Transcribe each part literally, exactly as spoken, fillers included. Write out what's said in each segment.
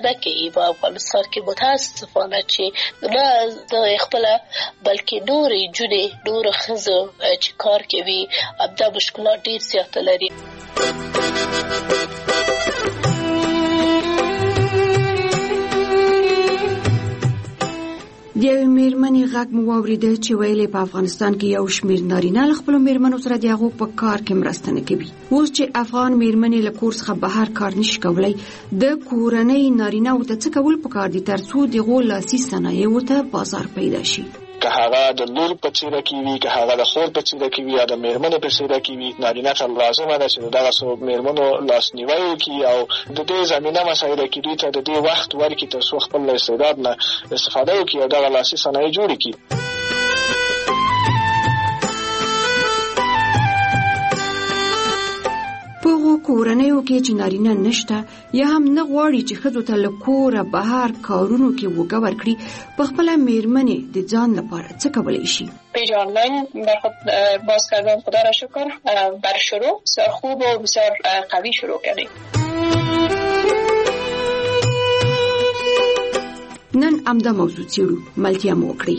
نه کوي په افغانستان کې. متاسفانه چې نه د خپل بلکې نورې جونې نور ښځو چې کار کوي همدا مشکلات ډېر زیات لري. د یوې مېرمنې غږ مو واورېده چې ویلې په افغانستان کې یو شمېر نارینه له خپلو مېرمنو سره د هغو په کار کې مرسته نه کوي. اوس چې افغان مېرمنې له کور څخه بهر کار نشي کولی، د کورنۍ نارینه‌و ته څه کول پکار دي تر څو د هغو لاسي صنایعو ته بازار پیدا شي؟ که هغه د لور په څیره کې وي، که هغه د خور په څیره کې وي یا د مېرمنې په څیره کې وي، نارینه ته لازمه ده چې دغه څو مېرمنو لاسنیوی وکړي او د دې زمینه مسایله کې دوی ته د دې وخت ورکړي تر څو خپل استعداد نه استفاده وکړي او دغه لاسي صنایع جوړې کړي. کورنیو کې چې نارینه نشته یا هم نه غواړي چې ښځو ته له کوره بهر کارونو کې وګه ورکړي، په خپله مېرمنې د ځان لپاره څه کولی شي؟ پیج آنلاین بر خود باز کردم، خدا را شکر بر شروع بسیار خوب و بسیار قوی شروع کردیم. نن امدا موضوع څیړو، ملتیا مو وکړئ.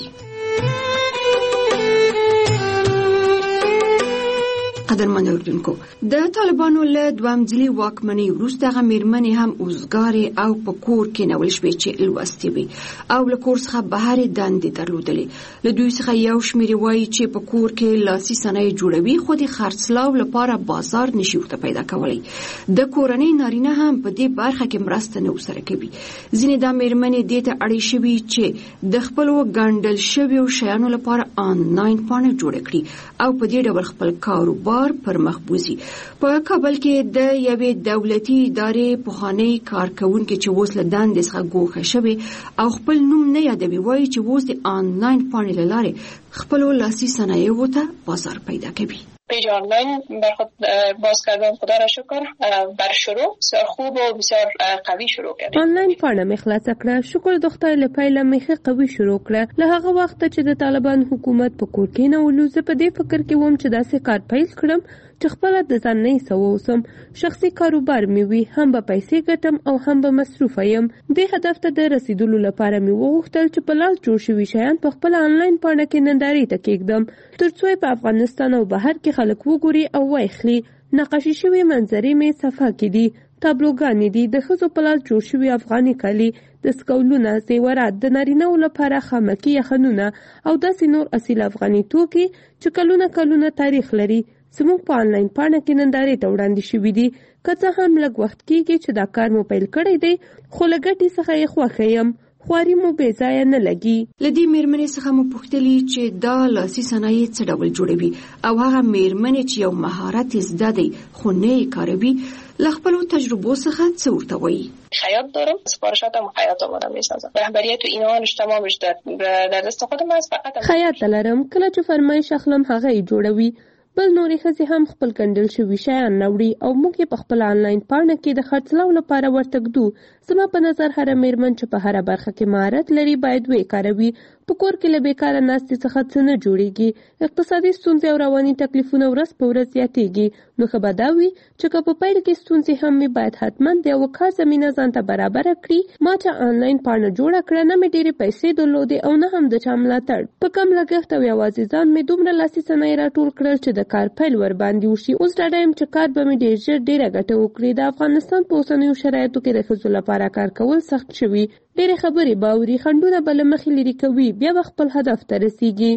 قدرمن اوردونکو، د طالبانو له دویم ځلي واکمنۍ وروسته هغه مېرمنې هم اوزګارې او په کور کې نول شوې چې لوستې وي او له کور څخه بهرې دندې درلودلې. له دوی څخه یو شمېر وایي چې په کور کې لاسي صنایع جوړوي خو د خرڅلاو لپاره بازار نشي ورته پیدا کولی. د کورنۍ نارینه هم په دې برخه کې مرسته نه ورسره کوي. ځینې دا مېرمنې دې ته اړې شوي چې د خپلو ګنډل شویو شیانو لپاره آنلاین پاڼه جوړه کړي او په دې ډول خپل کاروبار پر مخ بوزي. په کابل کې د یوې دولتي ادارې پخوانی کارکونکي چې اوس له دندې څخه ګوښه شوی او خپل نوم نه یادوي وایي چې اوس د آنلاین پاڼې له لارې خپلو لاسي صنایعو ته بازار پیدا کوي. پیج آنلاین بر خود باز کردم، خدا را شکر بر شروع بسیار خوب و بسیار قوی شروع کردیم. آنلاین پاڼه مې خلاصه کړه، شکر د خدای له پیله مې ښه قوي شروع کړه. له هغه وخته چې د طالبان حکومت په کور کې نه ولو، زه په دې فکر کې وم چې داسې کار پیل کړم چې خپله د ځان نه ایسه واوسم، شخصي کاروبار مې وي، هم به پیسې ګټم او هم به مصروفه یم. دې هدف ته د رسیدلو لپاره مې وغوښتل چې په لاس جوړ شوي شیان په خپله آنلاین پاڼه کې نندارې ته کېږدم تر څو په افغانستان او بهر کې خلک وګوري او واخلي. نقاشي شوي منظرې مې صفحه کې دي، تابلوګانې دي، د ښځو په لاس جوړ شوي افغاني کالي، دستکولونه، زیورات، د نارینه‌و لپاره خامکي یخنونه او داسې نور اصیل افغاني توکي چې کلونه کلونه تاریخ لري زموږ په آنلاین پاڼه کې نندارې ته وړاندې شوي دي. که څه هم لږ وخت کېږي چې دا کار مو پیل کړی دی، خو له ګټې څخه یې خوښه یم. خواري مو بې ځایه نه لګي. له دې مېرمنې څخه مو پوښتلي چې دا لاسي صنایع څه ډول جوړوي او هغه مېرمنې چې یو مهارت یې زده دی خو نه یې کاروي، له خپلو تجربو څخه څه ورته وایي؟ خیاط دارم، سفارشاتم خیاط آمدم میسازم. رهبریت و اینهانش تمامش در در دست خودم است. فقط خیاط لرم، کله چې فرمایش اخلم هغه یې جوړوي. بل نورې ښځې هم خپل ګنډل شوي شیان راوړي او موږ یې په خپل آنلاین پاڼه کې د خرڅلاو لپاره ورته ږدو. زما په نظر هره مېرمن چې په هره برخه کې مهارت لري باید ویې کاروي. په کور کې له بیکاره ناستې څخه څه نه جوړېږي. اقتصادي ستونزې او رواني تکلیفونه ورځ په ورځ زیاتېږي. نو ښه به دا وي چې که په پیل کې ستونزې هم وي باید حتما د یوه کار زمینه ځان ته برابره کړي. ما چې آنلاین پاڼه جوړه کړه نه مې ډېرې پیسې درلودې او نه هم د چا ملاتړ. په کم لګښت او یوازې ځان مې دومره لاسي صنایع راټول کړل چې د کار پیل ورباندې وشي. اوس ډاډه یم چې کار به مې ډېر ژر ډېره ګټه وکړي. د افغانستان په اوسنیو شرایطو کې د ښځو لپاره کار کول سخت شوي. ډېرې خبرې باوري، خنډونه به له مخې لرې کوي، بیا به خپل هدف ته رسیږي.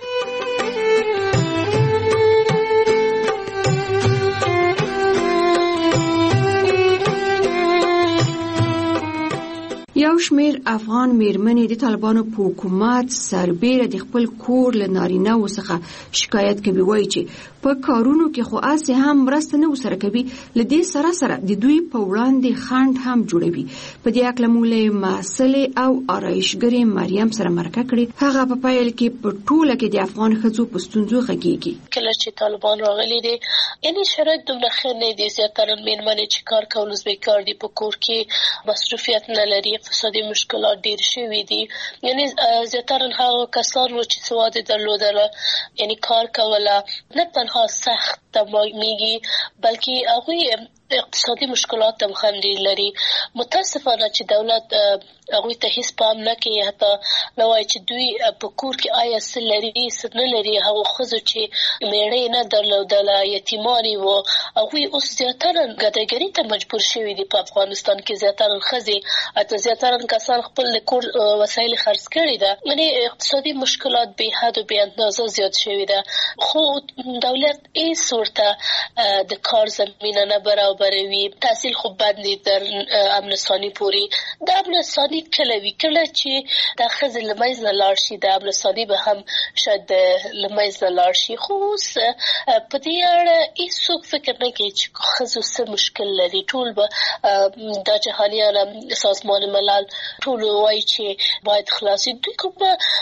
یو شمېر افغان مېرمنې د طالبانو په حکومت سربیره د خپل کور له نارینه‌و څخه شکایت کوي، وایي چې په کارونو کې خو اسې هم مرسته نه ورسره کوي. له دې سره سره د دوی په وړاندې خنډ هم جوړوي. په دې هکله موږ له محصلې او آرایشګرې مریم سره مرکه کړې. هغه په پیل کې په ټوله کې د افغان ښځو په ستونزو غږېږي. کله چې طالبان راغلي دي یعنې شرایط دومره ښه نه دي. زیاتره مېرمنې چې کار کول زبېکار دي، په کور کې مصروفیت نه لري، اقتصادي مشکلات ډېر شوي دي. یعنې زیاتره هغه کسان و چې سواد یې درلودله، یعنې کار کوله، نه تنها سخت تمامیږي بلکې هغوی اقتصادي مشکلات هم هم ډېر لري. متاسفانه چې دولت هغوی ته هیڅ پام نه کوي، حتی نه وایي چې دوی په کور کې آیا څه لري څه نه لري. هغو ښځو چې مېړه یې نه درلودله، یتیمانې وو، هغوی اوس زیاتره ګداګري ته مجبور شوي دي. په افغانستان کې زیاتره ښځې حتی زیاتره کسان خپل د کور وسایل خرڅ کړي ده. یعنې اقتصادي مشکلات بې حد و بې اندازه زیات شوي ده، خو دولت هیڅ ورته د کار زمینه نه برابروي. تحصیل خو بند دي تر امن ثاني پورې. د امن ثاني کله وي کله چې دا ښځې له منځه لاړ شي، د امن ثاني به هم شاید له منځه لاړ شي. خو اوس په دې اړه هېڅوک فکر نه کوي چې ښځو څه مشکل لري. ټول به دا جهانیان سازمان ملل ټول وایي چې باید خلاصي. دوی کوم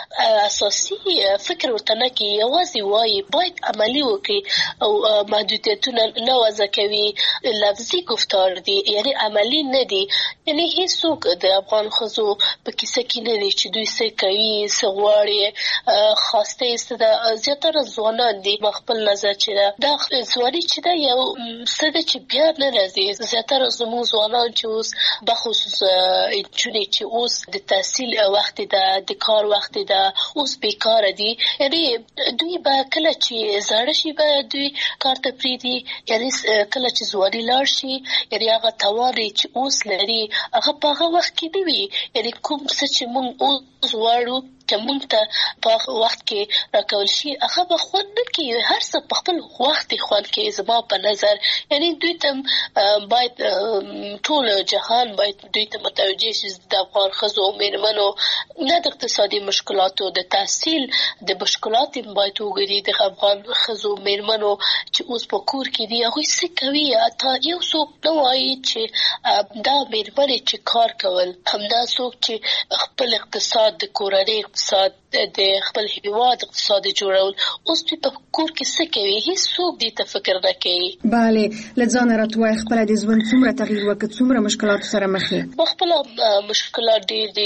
اساسي فکر ورته نه کوي، یوازې وایي باید عملي وکړي او محدودیتونه نه وضع کوي. لفظي گفتار دي، یعنی عملي نه دي. یعنی هیڅوک د افغان ښځو په کیسه کې نه دي چې دوی څه کوي څه غواړي. خواسته یې څه ده، زیاتره ځوانان دي. ما خپل نظر چې ده دا ځواني چې ده یو څه ده چې بیا نه راځي. زیاتره زموږ ځوانان چې اوس بخصوص نجونې چې اوس د تحصیل وخت ده، د کار وخت ده، اوس بیکاره دي. یعنی دوی به کله چې زاړه شي به دوی کار ته پرېږدي. یعنی کله چې ځواني لاړ شي، یعنی هغه توان چې اوس لري هغه په هغه وخت کې نه وي. یعنی کوم څه چې موږ اوس غواړو که موږ ته په وخت کې راکول شي هغه به خوند نه کوي. هر څه په خپل وخت خوند کوي زما په نظر. یعنی دوی ته باید ټول جهان باید دوی ته متوجه شي د افغان ښځو او مېرمنو نه د اقتصادي مشکلاتو د تحصیل د مشکلات باید وګوري. د افغان ښځو مېرمنو چې اوس په کور کې دي هغوی څه کوي. حتی یو څوک نه وایي چې دا مېرمنې چې کار کول، همدا څوک چې خپل اقتصاد د کورنۍ اقتصاد د خپل هیواد اقتصاد جوړول، اوس دوی په کور کې څه کوي هیڅوک دې ته فکر نه کوي. بله، له ځانه راته وایه خپله د ژوند څومره تغییر وکړ، څومره مشکلاتو سره مخ یې؟ ما خپله مشکلات ډېر دي.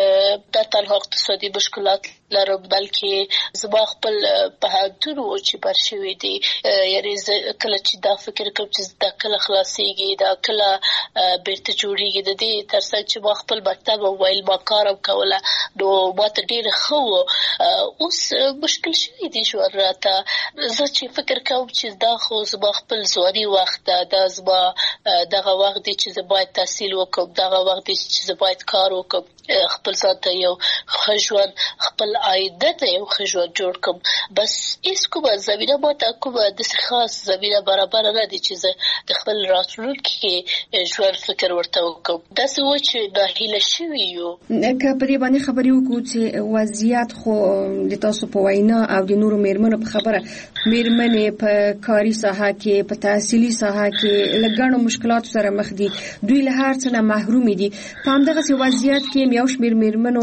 دا تنها اقتصادي مشکلات لرم بلکې زما خپل پوهنتون و چې بر شوي دي. یعنې زه کله چې دا فکر کوم چې دا کله خلاصېږي، دا کله بیرته جوړېږي، د دې تر څنګ چې ما خپل مکتب او ویل ما کار هم کوله نو ما ته ډېره ښه و. اوس مشکل شوي دي ژوند راته. زه چې فکر کوم چې دا خو زما خپل ځواني وخت ده، دا زما دغه وخت دی چې زه باید تحصیل وکړم، دغه وخت دی چې زه باید کار وکړم، خپل ځان ته یو ښه ژوند، خپل عایده ته یو ښه ژوند جوړ کړم. بس هېڅ کومه زمینه ما ته کومه داسې خاص زمینه برابره نه دی چې زه د خپل راتلونکي ژوند فکر ورته وکړم. داسې و چې ناهیله شوي یو. که په دې باندې خبرې وکړو چې وضعیت خو د تاسو په وینا او د نورو مېرمنو په خبره، مېرمنې په کاري ساحه کې، په تحصیلي ساحه کې له ګڼو مشکلاتو سره مخ دي. دوی له هر څه نه محرومې دي. په همدغسې وضعیت کې یو شمېر مېرمنو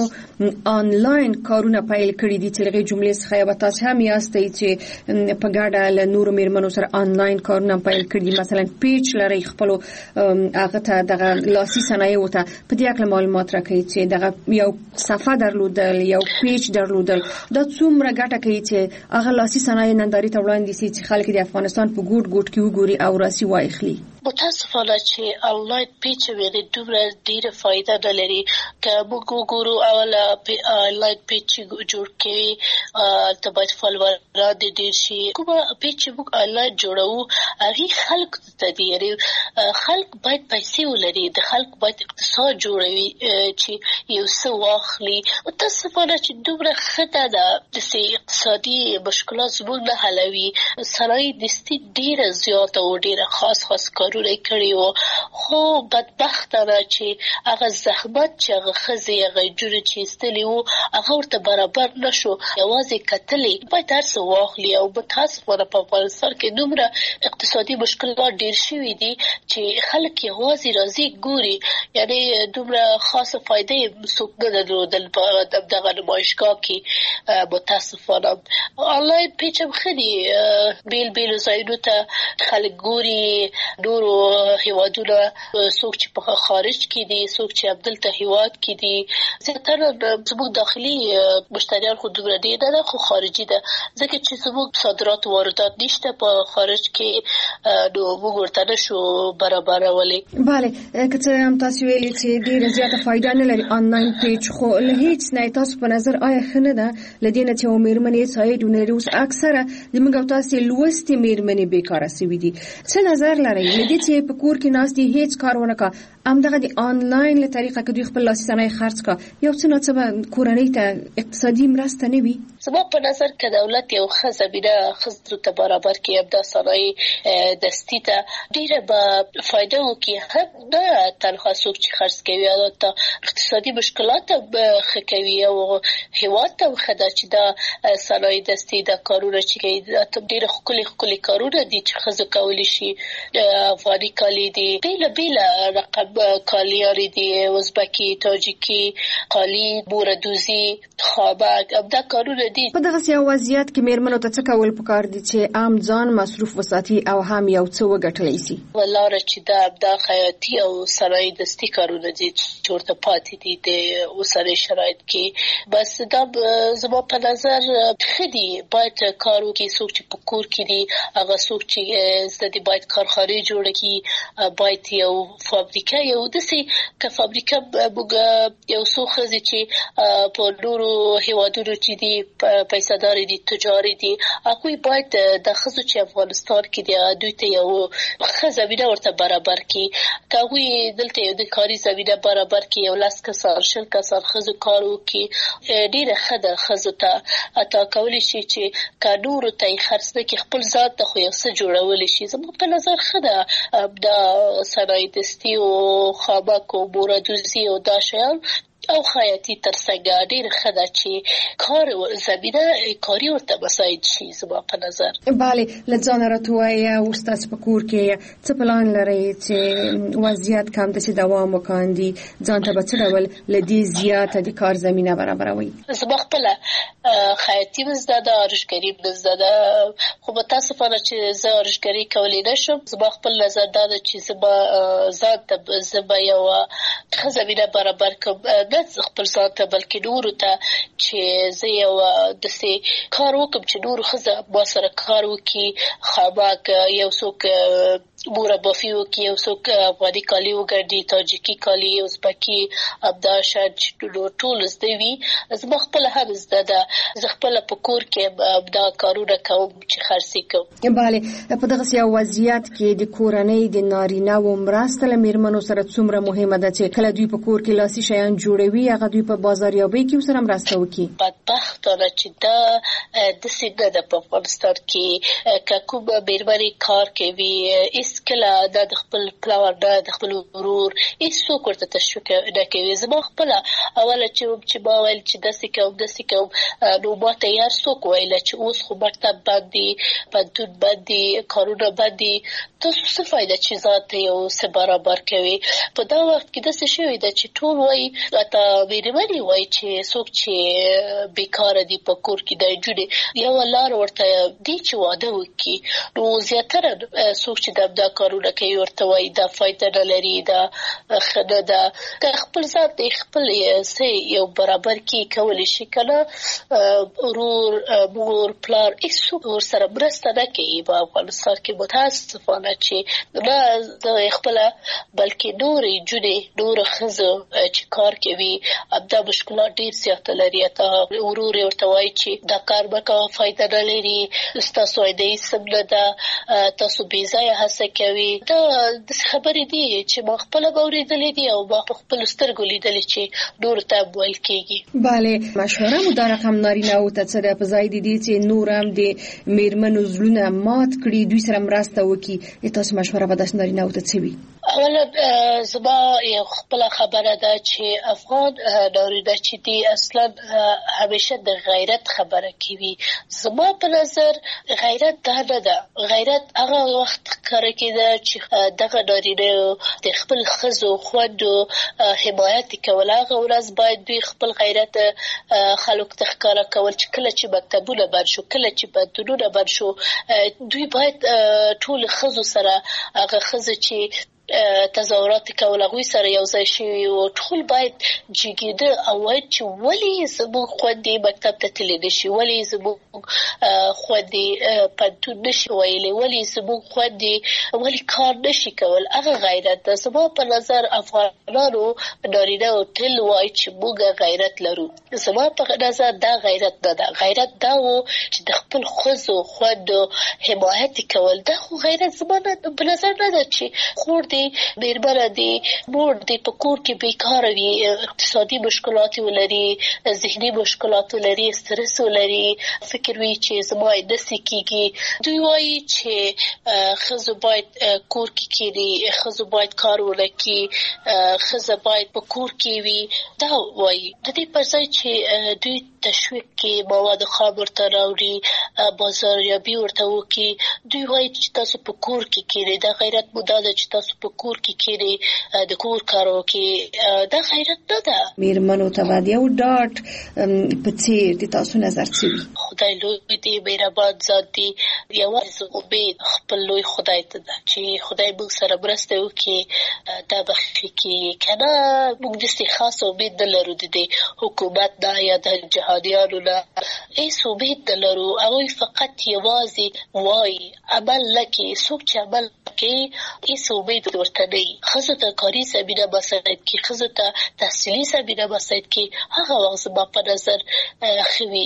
آنلاین کارونه پیل کړي دي چې له هغې جملې څخه یوه تاسې هم یاستئ چې په ګډه له نورو مېرمنو سره آنلاین کارونه پیل کړي دي. مثلا پیج لرئ، خپلو هغه ته دغه لاسي صنایعو ته په دې هکله معلومات راکوي چې دغه یو صفحه درلودل، یو پیج درلودل، دا څومره ګټه کوي چې هغه لاسي صنایع نندارې ته وړاندې سي چې خلک د افغانستان په ګوټ ګوټ کې وګوري او راسي واخلي. متاسفانه چې آنلاین پیج ویلې دومره ډېره فایده نه لري. که موږ وګورو اوله آنلاین پیج چې جوړ کوي هلته باید فالووران دې ډېر شي. کومه پیج چې موږ آنلاین جوړوو هغې خلکو ته دي، یعنې خلک باید پیسې ولري، د خلکو باید اقتصاد جوړوي چې یو څه واخلي. متاسفانه چې دومره ښه نه ده، داسې اقتصادي مشکلات زموږ نه حلوي. صنایع دستي ډېره زیاته او ډېره خاص خاص کارونه یې کړي وو، خو بدبختانه چې هغه زحمت چې هغه ښځې هغه نجونې چې ایستلي وو هغه ورته برابر نه شو. یوازې کتلې باید هر څه واخلي. او متاسفانه په افغانستان کې دومره اقتصادي مشکلات ډېر شوي دي چې خلک یوازې راځي ګوري. یعنې دومره خاصه فایده یې څوک نه درلودل په دغه نمایشګاه کې. متاسفانه آنلاین پیج هم ښه دي، بیل بیلو ځایونو ته خلک ګوري، نور نورو هیوادونو څوک چې په خارج کې دي څوک چې عبدالته هیواد کې دي زیاتره زموږ داخلي مشتریان خو دومره دي نه خو خارجي ده ځکه چې زموږ صادرات واردات نشته په خارج کې نو موږ ورته نشو برابرولای. بله که څه هم تاسو ویلي چې ډېره زیاته فایده نه لري آنلاین پیج خو له هیڅ نه تاسو په نظر آیا ښه نه ده له دې نه چې مېرمنې ساید ونلري اوس اکثره زموږ او تاسو لوستې مېرمنې بیکاره سوي دي څه نظر لرئ له دې چې په کور کې ناست دي هیڅ کار ونه کا همدغه د آنلاین له طریقه کې دوی خپل لاسي صنایع خرڅ کا یو څه نه څه کورنۍ ته اقتصادي مرسته نه وي. زما په نظر که دولت یو ښه زمینه ښځو ته برابر کړي همدا صنایع دستي ته ډېره به فایده وکړي هم نه تنها څوک چې خرڅ کوي البته اقتصادي مشکلات به ښه کوي او هېواد ته ښه ده چې دا صنایع دستي دا کارونه چې کوي ډېره ښکلي ښکلي کارونه دي چې ښځو کولی شي افغاني کالي دي بېله بېله رقم کالیاري دي ازبکي تاجکي قالي بوردوزي خابک همدا کارونه دي. په دغه یو وضعیت کې مېرمنو ته څه کول پکار دي چې عام ځان مصروف وساتي او هم یو څه وګټلی شي؟ ولاره چې دا همدا خیاطي او صنایع دستي کارونه دي چې ورته پاتې دي د اوسني شرایط کې بس دا زما په نظر ښه دي باید کار وکړي څوک چې په کور کې دي هغه څوک چې زده دي باید کارخانې جوړه کړي باید یو فابریکه یو داسې که فابریکه موږ یو څو ښځې چې په نورو هېوادونو چې دي پیسه‌دارې دي تجارې دي هغوی باید د ښځو چې افغانستان کې دي دوی ته یو ښه زمینه ورته برابر کړي که هغوی دلته یو د کاري زمینه برابر کړي یو لس کسان شل کسان ښځو کار وکړي ډېره ښه ده ښځو ته حتی کولی شي چې که نورو ته یې خرڅ نه کړي خپل ځان ته خو یو څه جوړولی شي. زما په نظر ښه ده دا صنایع دستي او خابک او بوردوزي او دا شیان او خیاطي ترڅنګ ډېر ښه ده چې کار زمینه کاري ورته مساعد شي زما په نظر. بله له ځانه راته ووایه اوس تاسو په کور کې څه پلان لرئ چې وضعیت کم ته چې دوام وکاندي ځان ته به څه ډول له دې زیاته د کار زمینه برابروئ؟ زما خپله خیاطي مې زده ده آرایشګري مې زده ده خو متاسفانه چې زه آرایشګري کولی نه شم. زما خپل نظر دا ده چې زه به ځان ته زه به یوه ښه زمینه برابر کړم نه خپل ځان ته بلکې نورو ته چې زه یو داسې کار وکړم چې نورو ښځه ما سره کار وکړي خامک یو څوک مربافي وکړي یو څوک افغاني کالي وګنډي تاجکي کالي ازبکي همدا شان چې ټول زده وي. زما خپله هم زده ده زه خپله په کور کې دا کارونه کوم چې خرڅې کوم. بله په دغسې یو وضعیت کې د کورنۍ د نارینه‌و مرسته له مېرمنو سره څومره مهمه ده چې کله دوی په کور کې لاسي شیان جوړوي هغه دوی په بازاریابۍ کې ورسره مرسته وکړي؟ بدبختانه چې دا داسې نه ده په افغانستان کې که کومه مېرمنې کار کوي هېڅکله دا د خپل پلار نه د خپل ورور هېڅوک ورته تشویق نه کوي. زما خپله اوله چې چې ما ویل چې داسې کوم داسې کوم نو ما ته یې هر څوک ویله چې اوس خو مکتب بند دي پوهنتون بند دي کارونه بند دي تاسو څه فایده چې ځان ته یو څه برابر کوي. په دا وخت کې داسې شوي ده چې ټول وایي حتی مېرمنې وایي چې څوک چې بیکاره دي په کور کې د نجونې یوه لار ورته دي چې واده وکړي نو زیاتره څوک چې دا کارونه کوي ورته وایي دا فایده نه لري دا ښه نه ده. که خپل ځان ته خپل څه یو برابر کړي کولی شي که نه ورور مور پلار هېڅوک ورسره مرسته نه کوي په افغانستان کې متاسفانه چې نه زه خپله بلکې نورې نجونې نورو ښځو چې کار کوي همدا مشکلات ډېر زیاته لري. حتی ورور یې ورته وایي چې دا کار مه کوه فایده نه لري ستاسو عایده هېڅ هم نه ده تاسو بې ځایه هڅه کوي. دا داسې خبرې دي چې ما خپله به اورېدلې دي او ما په خپلو سترګو لیدلې چې نورو ته هم ویل کېږي. بله مشوره مو دا رقم نارینه‌وو ته څه ده په ځای د دې چې نور هم د مېرمنو زړونه مات کړي دوی سره مرسته وکړي تاسو مشوره به داسې نارینه‌وو ته څه وي؟ اولا زما یو خپل خبره ده چې افغان نارینه چې دی اصلا همیشه د غیرت خبره کوي. زما په نظر غیرت دا نه ده. غیرت هغه وخت کار کېده چې دغه نارینه د خپل ښځو خویندو حمایت کول. هغه ورځ باید دوی خپل غیرت خلکو ته ښکاره کول چې کله چې مکتبونه بند شو، کله چې بندونونه بند شو، دوی باید ټول ښځو سره هغه ښځې چې تظاهرات کول هغوی سره یو ځای شوي وو، ټول باید جګېده او وایي چې ولې زموږ خویندې مکتب ته تللی نه شي، ولې زموږ خویندې پوهنتون نه شي ویلی، ولې زموږ خویندې ولې کار نه شي کول. هغه غیرت ده. زما په نظر افغانانو نارینهو تل وایي چې موږ غیرت لرو. زما په نظر دا غیرت نه ده. غیرت دا و چې د خپل ښځو خویندو حمایت کول. دا خو غیرت زما په نظر نه ده چې خور دی میرمنه دی مور دی په کور کې بیکاره وي، اقتصادي مشکلات ولري، ذهني مشکلات ولري، استرس ولري، فکر وي چې زما داسې کېږي. دوی وایي چې ښځو باید کور کې کښېني، ښځو باید کار ونه کړي، ښځه باید په کور کې وي. دا وایي د دې پر ځای چې دوی تشویق کې مواد خام ورته راوړي، بازاریابي ورته وکړي. دوی وایي چې تاسو په کور کې کښېنئ. دا غیرت مو دا ده چې تاسو په کور کې کېنئ، د کور کار وکړئ. دا غیرت نه ده. میرمنو ته باید یو ډاډ په څېر د تاسو نظر څه وي؟ خدای لوی دی، مهربان ذات دی. یوازې امید خپل لوی خدای ته ده چې خدای موږ سره مرسته وکړي، دا به ښه کېږي. که نه موږ داسې خاص امید نه لرو د دې حکومت نه یا د جهادیانو نه. هېڅ امید نه لرو. هغوی فقط یوازې وایي عمل نه کوي. څوک چې عمل کوي هېڅ امید ورته نه وي. ښځو ته کاري زمینه مساعد کړي، ښځو ته تحصیلي زمینه مساعد کړي. هغه وخت زما په نظر ښه وي.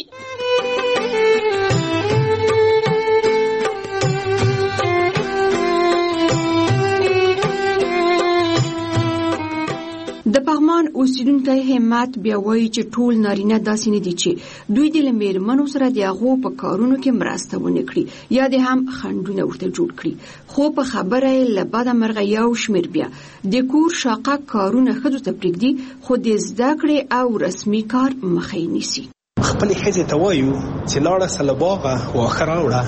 د پغمان اوسیدونکی همت بیا وایي چې ټول نارینه داسې نه دي چې دوی د میرمنو سره د هغو په کارونو کې مرسته ونه کړي یا د هم خنډونه ورته جوړ کړي. خو په خبره یې له بده مرغه یو شمېر بیا د کور شاقه کارونه ښځو ته پرېږدي، خو د زده کړې او رسمي کار مخه یې نیسي. خپلې ښځې ته وایو چې لاړه سه له باغه واښه راوړه،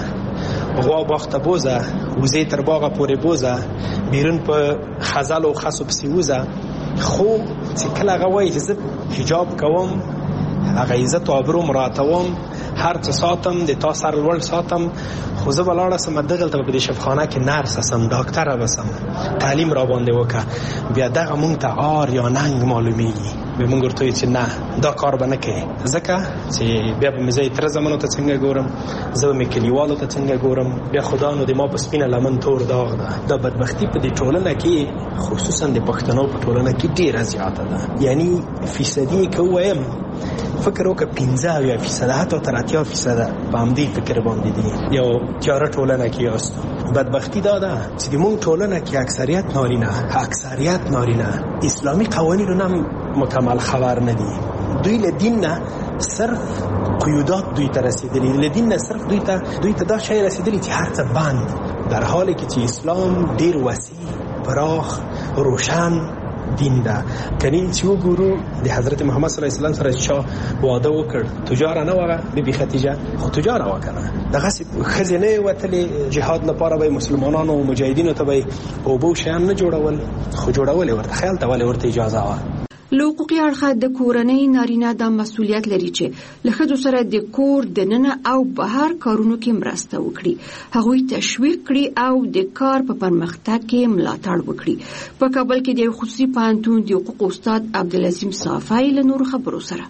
غوا باغ ته بوزه، وزې تر باغه پورې بوزه، بیرون په خزلو خسو پسې وزه. خو چې کله هغه وایي چې زه حجاب کوم، هغه عزت او ابرو مراعاتوم، هر څه ساتم، د تا سر لوړ ساتم، خو زه به لاړه سم دغلته په دې شفاخانه کې نرس سم، ډاکټره به سم، تعلیم را باندې وکړه. بیا دغه مونږ ته عار یا ننګ معلومیږي. به مونږ ورته وایو چې نه دا کار به نه کوې، ځکه چې بیا به مې زه یې تره زمنو ته څنګه ګورم، زه به مې کلیوالو ته څنګه ګورم. بیا خدا نو د ما په سپینه لمن تور داغ ده. دا بدبختي په دې ټولنه کې خصوصا د پښتنو په ټولنه کې ډېره زیاته ده. یعنی فیصدي که ووایم فکر وکړه پنځه اویا فیصده حتی تر اتیا فیصده په همدې فکر باندې دي. یو تیاره ټولنه کې یاستو. بدبختی دا ده چې د مونږ ټولنه کې اکثریت نارینه اکثریت نارینه اسلامي قوانینو نه مکمل خبر نه دي. دوی له دین نه صرف قیودات دوی ته رسیدلی، له دین نه صرف دوی ته دوی ته دا شی رسیدلی چې هر څه بند، در حالی کې چې اسلام ډیر وسیع، پراخ، روشن دین ده. کنین چې وګورو د حضرت محمد صلی الله علیه وسلم سره چې واده وکړ، تجار نه وغه بیبي خدیجه، خو تجار وکړه. دغه خزینه وتلې جهاد لپاره به مسلمانانو او مجاهدینو ته به او بو شیان نه جوړول، خو جوړول ورته خیال ته ولې ورته اجازه و. لوقوقي اړخ د کورنۍ نارینه د مسولیت لري چې له ښځو سره د کور دننه او بهر کارونو کې مرسته وکړي، هغوی تشویق کړي او د کار په پرمختګ کې ملاتړ وکړي. په کابل کې د خصوصي پوهنتون د حقوق استاد عبدالعظیم صافی له نورو خبرو سره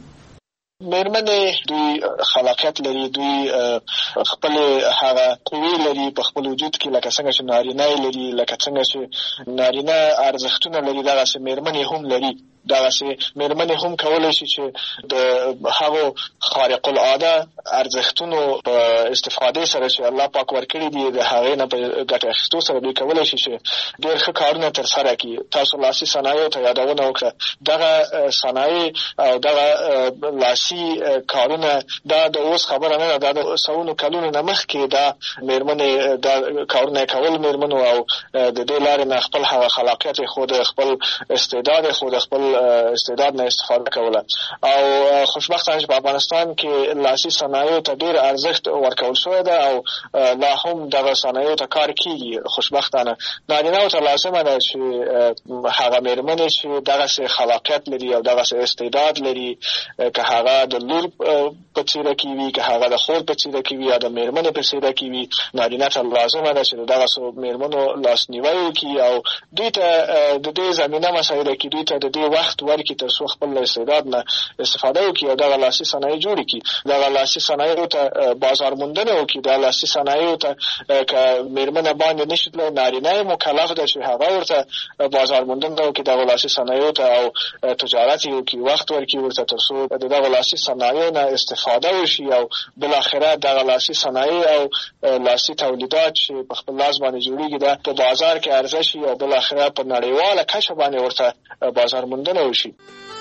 میرمنې دوی خلاقیت لري، دوی خپل هغه قوی لري په خپل وجود کې، لکه څنګه چې نارینه لري، لکه څنګه چې نارینه ارزښتونه لري، دغه چې میرمنې هم لري. دغه سي مېرمنې هم کولای شي چې د هغو خارق العاده ارزښتونو په استفاده سره چې الله پاک ورکړي دي د هغې نه په ګټه اخیستو سره دوی کولای شي چې ډېر ښه کارونه ترسره کړي. تاسو لاسي صنایعو ته یادونه وکړه. دغه صنایع او دغه لاسي کارونه دا د اوس خبره نه ده، دا د سلونو کلونو نه مخکې دا مېرمنې دا کارونه کول مېرمنو او د دې لارې نه خپل هغه خلاقیت ښوده، خپل استعداد ښوده، خپل استعداد نه استفاده کوله. او خوشبختانه په افغانستان کې لاسي صنایعو ته ډېر ارزښت ورکول شوی ده او لا هم دغه صنایعو ته کار کېږي. خوشبختانه نارینه‌و ته لازمه ده چې هغه مېرمنې چې دغسې خلاقیت لري او دغسې استعداد لري، که هغه د لور په څېره کې وي، که هغه د خور په څېره کې وي یا د مېرمنې په څېره کې وي، نارینه ته لازمه ده چې د دغسو مېرمنو لاسنیوی وکړي او دوی ته د دې زمینه مسایله کې دوی ته د دې وخت ورکړي تر څو خپل استعداد نه استفاده وکړي او دغه لاسي صنایع جوړې کړي. دغه لاسي صنایعو ته بازار موندنه وکړي. دغه لاسي صنایعو ته که مېرمنه باندې نشي تللی، نارینه یې مکلف ده چې هغه ورته بازار موندنه وکړي دغه لاسي صنایعو ته او تجارت یې وکړي، وخت ورکړي ورته تر څو د دغه لاسي صنایعو نه استفاده وشي او بالاخره دغه لاسي صنایع او لاسي تولیدات چې په خپل لاس باندې جوړېږي دا په بازار کې عرضه شي او بالاخره په نړیواله کچه باندې ورته بازار موندنه وشي.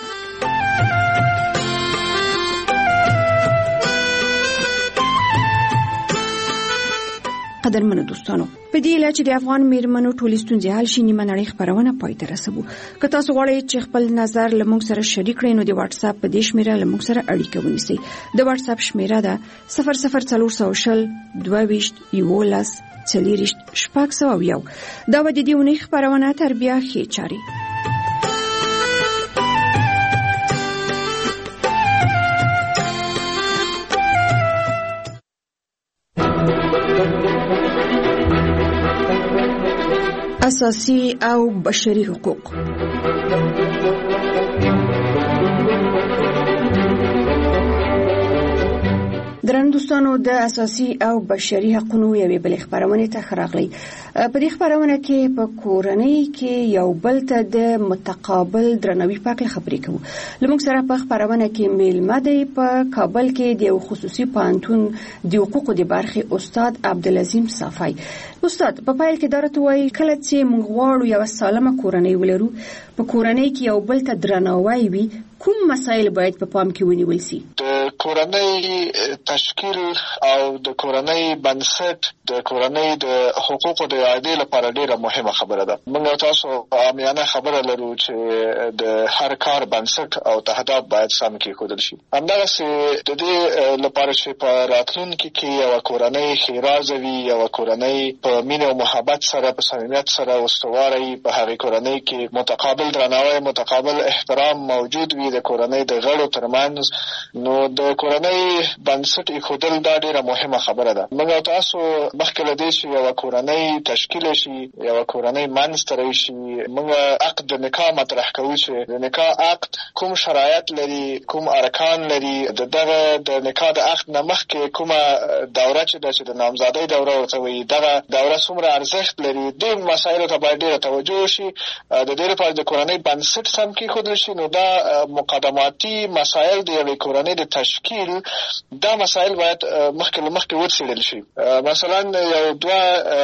قدرمنو دوستانو، په دې اله چې د افغان میرمنو ټولې ستونزې حل شي، نیمه نړۍ خبرونه پای ته رسوو. که تاسو غواړئ چې خپل نظر له موږ سره شریک کړئ نو د واتس اپ په دې شمیره له موږ سره اړیکه ونیسئ. د واتس اپ شمیره ده صفر صفر څلور سوه شل دوه ویشت یولس څلېرویشت شپږ سوه یو. دا به د دې اونۍ خپرونه تر بیا ښې چارې. اساسي او بشري حقوق. درنو دوستانو، د اساسي او بشري حقوقو یوې بلې خبرونه ته راغلی. په دې خبرونه کې په کورنۍ کې یو بل ته د متقابل درناوي په اړه خبرې کوو. لمونږ سره په خبرونه کې میلمه دی په کابل کې د یو خصوصي پوهنتون د حقوقو د برخې استاد عبدالعظیم صافی. استاد، په پایل کې درته وایي کله چې موږ غواړو یو سالمه کورنۍ ولرو، په کورنۍ کې یو بل ته درناوی وي، کوم مسایل باید په پام کې ونیول شي؟ د کورنۍ تشکیل او د کورنۍ بنسټ د کورنۍ د حقوقو د اعادې لپاره ډیره مهمه خبره ده. موږ تاسو عامیانه خبره لرو چې د هر کار بنسټ او تهداب باید سم کېښودل شي. همدغسې د دې لپاره چې په راتلونکي کې یوه کورنۍ ښېرازه وي، یوه کورنۍ په مینه او محبت سره په صمیمیت سره استواره وي، په هغې کورنۍ کې متقابل درناوی، متقابل احترام موجود وي د کورنۍ د غړو ترمنځ، نو د کورنۍ بنسټ ایښودل دا ډیره مهمه خبره ده. موږ او تاسو مخکې له دې چې یوه کورنۍ تشکیل شي، یوه کورنۍ منځته راشي، موږ عقد د نکاح مطرح کوو چې د نکاح عقد کوم شرایط لري، کوم ارکان لري، د دغه د نکاح د عقد نه مخکې کومه دوره چې ده چې د نامزادۍ دوره ورته وایي، دغه دوره څومره ارزښت لري. دې مسایلو ته باید ډیره توجه وشي. د دې لپاره د کورنۍ بنسټ سم کېښودل شي. نو دا مقدماتي مسایل د یوې کورنۍ د تشکیل، دا مسایل باید مخکې له مخکې وڅېړل شي. مثلا یو دوه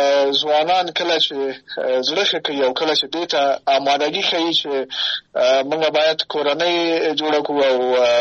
ځوانان کله چې زړه ښه کوي او کله چې دې ته آمادګي ښیي چې موږ باید کورنۍ جوړه کړو او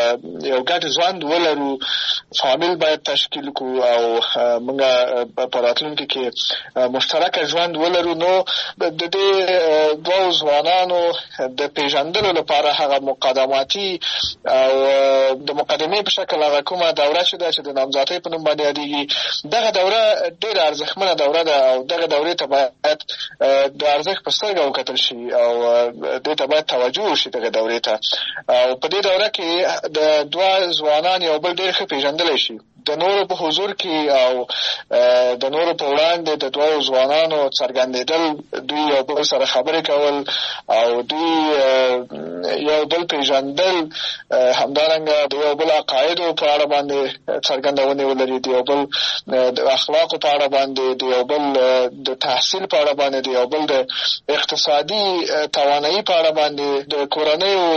یو ګډ ژوند ولرو، فامیل باید تشکیل کړو او موږ په راتلونکي کې مشترکه ژوند ولرو، نو د دې دوه ځوانانو د پیژندلو لپاره هغه مقدماتي او د مقدمې په شکل هغه کومه دوره چې ده چې د نامزادۍ په نوم باندې یادېږي، دغه دوره ډېره ارزښتمنه دوره ده او دغه دورې ته باید د ارزښت په سترګه وکتل شي او دې ته باید توجه وشي دغه دورې ته. او په دې دوره کې د دوه ځوانان یو بل ډېر ښه پېژندلی شي. د نورو په حضور کې او د نورو په وړاندې د دوو ځوانانو څرګندېدل، دوی یو بل سره خبرې کول او دوی یو بل پیژندل، همدارنګه د یو بل عقایدو په اړه باندې څرګندونې ولري، د یو بل د اخلاقو په اړه باندې، د یو بل د تحصیل په اړه باندې، د یو بل د اقتصادي توانایي په اړه باندې، د کورنیو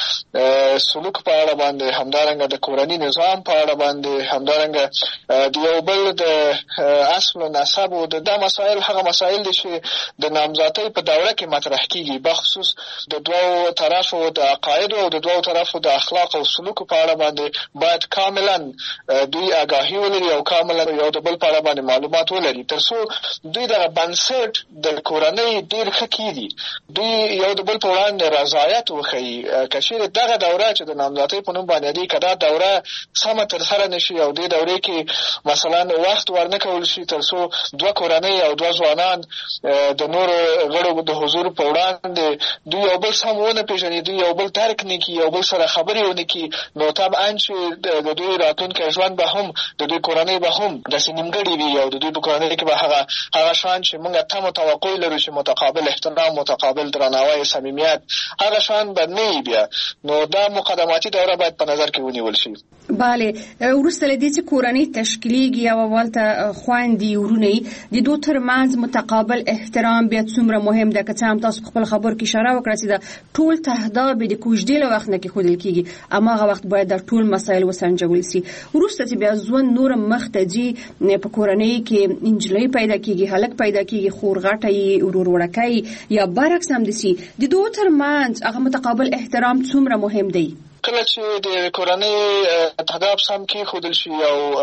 د سلوک په اړه باندې، همدارنګه د کورني نظام په اړه باندې، همدارنګه د یو بل د اصل او نسب او د دا مسایل هغه مسایل دي چې د نامزدۍ په دوره کې مطرح کیږي، بخصوص د دوو طرفو د عقایدو او د دوو طرفو د اخلاق او سلوک په اړه باندې باید کاملا دوی آگاهی ولري او کاملا یو د بل په اړه باندې معلومات ولري، ترڅو دوی د بنسټ د کورنۍ ډیر ښه کیږي، دوی یو د بل په وړاندې رضایت وښیي. که چیرې دغه دوره چې د نامزدۍ په نوم باندې دی، که دا دوره سمه ترسره نشي او دې دورې کې مثلا وخت ورنه کول شي ترڅو دوه کورنۍ او دوه ځوانان د نورو غړو د حضور په وړاندې دوی یو بل سم ونه پېژني، دوی یو بل درک نه کړي، یو بل سره خبرې ونه کړي، نو طبعا چې د دوی راتلونکی ژوند به هم د دوی کورنۍ به هم داسې نیمګړې وي او د دوی په کورنۍ کې به هغه هغه شان چې موږ تمه توقع لرو چې متقابل احترام، متقابل درناوی، صمیمیت، هغه شان به نه وي بیا. نو دا مقدماتي دوره باید په نظر کې ونیول شي. بله، وروسته له دې چې کورنۍ تشکیلیږي او اولته خویندې ورونه د دوی ترمنځ متقابل احترام بیا څومره مهم ده، که څه هم تاسو په خپل خبر کې اشاره وکړه چې د ټول تهداب د کوژدې له وخت نه کېښودل کېږي، اما هغه وخت باید د ټول مسایل وسنجول شي. وروسته چې بیا ژوند نور مخ ته ځي، په کورنۍ کې انجلۍ پیدا کېږي، هلک پیدا کېږي، خور غټه یې، ورور وړکی یا برعکس هم داسې، د دوی ترمنځ هغه متقابل احترام څومره مهم دی؟ کله چې د کورنۍ تهداب سم کېښودل شي او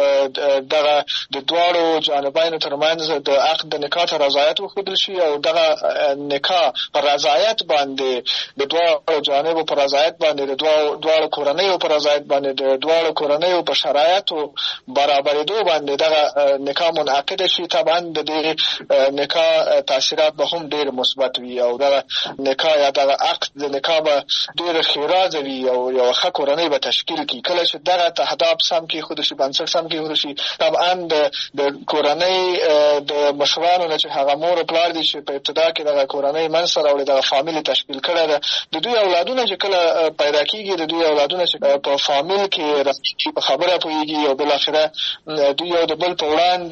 دغه د دواړو جانبینو ترمنځ د عقد د نکاح ته رضایت وښودل شي او دغه نکاح په رضایت باندې، د دواړو جانبو په رضایت باندې، د دواړو کورنیو په رضایت باندې، د دواړو کورنیو په شرایطو برابرېدو باندې دغه نکاح منعقد شي، طبعا د دې نکاح تاثیرات به هم ډېر مثبت وي او دغه نکاح یا دغه عقد د نکاح به ډېر ښېرازه وي او یو ښه کورنۍ به تشکیل کړي. کله چې دغه تهداب سم کېښودل شي، بنسټ سم کېښودل شي، طبعا د کورنۍ د مشرانو نه چې هغه مور او پلار دي چې په ابتدا کې دغه کورنۍ منځته راوړي، دغه فامیل تشکیل کړی ده، د دوی اولادونه چې کله پیدا کېږي، د دوی اولادونه چې په فامیل کې راشي، په خبره پوهېږي او بالاخره دوی یو د بل په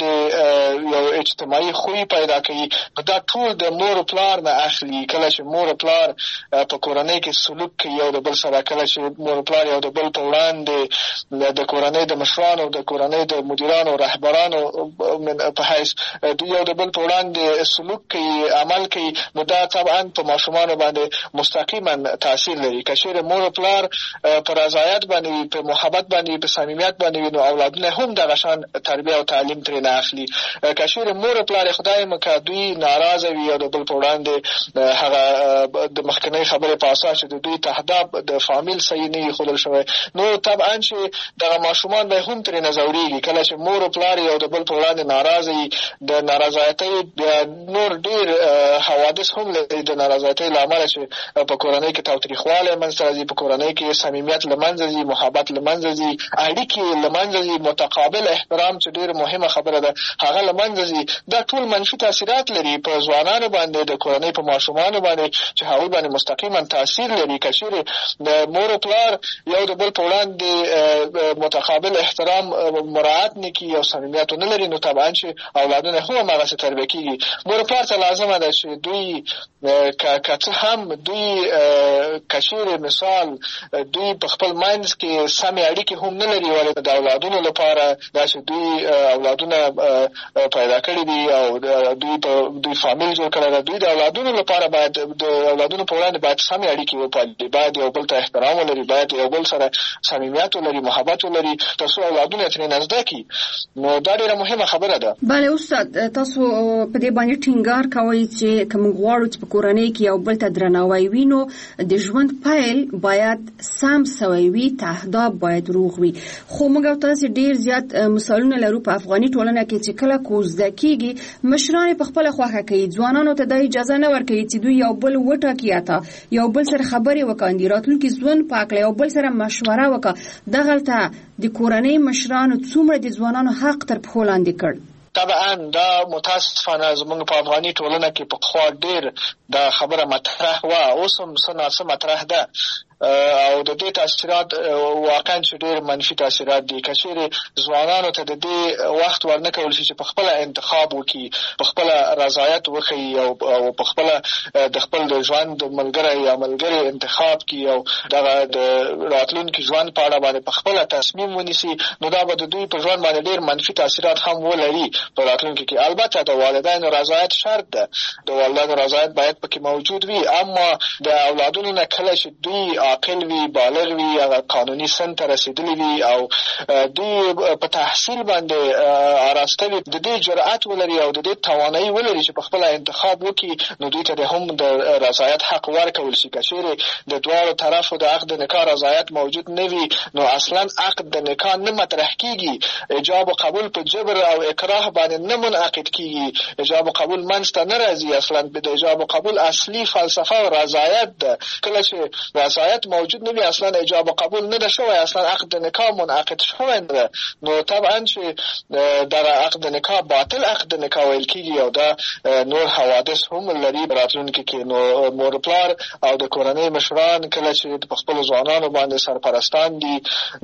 وړاندې یو اجتماعي خوی پیدا کوي، دا ټول د مور او پلار نه اخلي. کله چې مور او پلار په کورنۍ کې سلوک کوي یو د بل سره، کله چې مور او پلار یو د بل په وړاندې د کورنۍ د مشرانو، د کورنۍ د مدیرانو، رهبرانو په حیث دوی یو د بل په وړاندې سلوک کوي، عمل کوي، نو دا طبعا په ماشومانو باندې مستقیما تاثیر لري. که چیرې مور او پلار په رضایت باندې، په محبت باندې، په صمیمیت باندې، نو اولادونه هم دغه شان تربیه او تعلیم ترې نه اخلي. که چیرې مور او پلار خدای مکړه دوی ناراضه وي او د بل په وړاندې هغه د مخکنۍ خبرې په اساس چې د دوی تهداب د فامیل صحیح نه وي ښودل شوی، نو طبعا چې دغه ماشومان به هم ترې نه ځورېږي. کله چې مور او پلار یو د بل په وړاندې ناراضه وي، د نارضایتۍ نور ډېر حوادث هم لري، د نارضایتۍ له امله چې په کورنۍ کې تاوتریخوالی منځته راځي، په کورنۍ کې صمیمیت له منځه ځي، محبت له منځه ځي، اړیکې له منځه ځي، متقابل احترام چې ډېره مهمه خبره ده هغه له منځه ځي. دا ټول منفي تاثیرات لري په ځوانانو باندې، د کورنۍ په ماشومانو باندې چې هغوی باندې مستقیما تاثیر لري. که چیرې د مور او پلار یو د بل په وړاندې متقابل احترام مراعات نه کړي او صمیمیت ونه لري، نو طبعا چې اولادونه هم هماغسې تربیه کېږي. مور او پلار ته لازمه ده چې دوی که څه هم دوی که چیرې مثال دوی په خپل منځ کې سمې اړیکې هم نه لري، ولې د اولادونو لپاره دا چې دوی اولادونه پیدا کړي دي او دوی په دوی فامیل جوړ کړی ده، دوی د اولادونو لپاره باید د اولادونو په وړاندې باید سمې اړیکې وپالي، باید یو بل ته احترام ولري، باید یو بل سره صمیمیت ولري، محبت ولري، ترڅو اولادونه ترې نه زده کړي. نو دا ډېره مهمه خبره ده. بله استاد، تاسو په دې باندې ټینګار کوئ چې که موږ غواړو چې په کورنۍ کې یو بل ته درناوی وي، نو د ژوند پیل باید سم سوی وي، تهداب باید روغ وي. خو موږ او تاسو ډېر زیات مثالونه لرو په افغاني ټولنه کې چې کله کوزده کېږي، مشران په خپله خوښه کوي، ځوانانو ته دا اجازه نه ورکوي چې دوی یو بل وټاکي، یا یو بل سره خبرې وکړي، راتلونکي ژوند په هکله یو بل سره مشوره وکړه دغلته د کورنۍ مشرانو څومره د ځوانانو حق تر پښو لاندې کړ؟ طبعا دا متاسفانه زمونږ په افغاني ټولنه کې په خوا ډیر دا خبره مطرح وه، اوس هم څه ناڅه مطرح ده او د دې تاثیرات واقعا چې ډیر منفي تاثیرات دي. که چیرې ځوانانو ته د دې وخت ورنه کول شي چې په خپله انتخاب وکړي، په خپله رضایت وښیي او په خپله د خپل د ژوند ملګری یا ملګري انتخاب کړي او دغه د راتلونکي ژوند په اړه باندې په خپله تصمیم ونیسي، نو دا به د دوی په ژوند باندې ډیر منفي تاثیرات هم ولري په راتلونکي کې. البته د والدینو رضایت شرط ده، د والدینو رضایت باید پکې موجود وي، اما د اولادونو نه کله چې دوی عاقل وي، بالغ وي، هغه قانوني سن ته رسېدلي وي او دوی په تحصیل باندې آراسته وي، د دې جرأت ولري او د دې توانایي ولري چې په خپله انتخاب وکړي، نو دوی ته د هم د رضایت حق ورکول شي. که چیرې د دواړو طرفو د عقد نکاح رضایت موجود نه وي، نو اصلا عقد د نکاح نه مطرح کېږي، ایجاب و قبول په جبر او اکراه باندې نه منعقد کېږي، ایجاب و قبول منځ ته نه راځي. اصلا د ایجاب و قبول اصلي فلسفه او رضایت ده. کله چې رضایت موجود نه وي، اصلا ایجاب و قبول نه ده شوی، اصلا عقد نکاح منعقد شوی نه ده، نو طبعا چې دغه عقد نکاح باطل عقد نکاح ویل کېږي او دا نور حوادث هم لري راتلونکي کې. نو مور پلار او د کورنۍ مشران کله چې په خپلو ځوانانو باندې سرپرستان دي،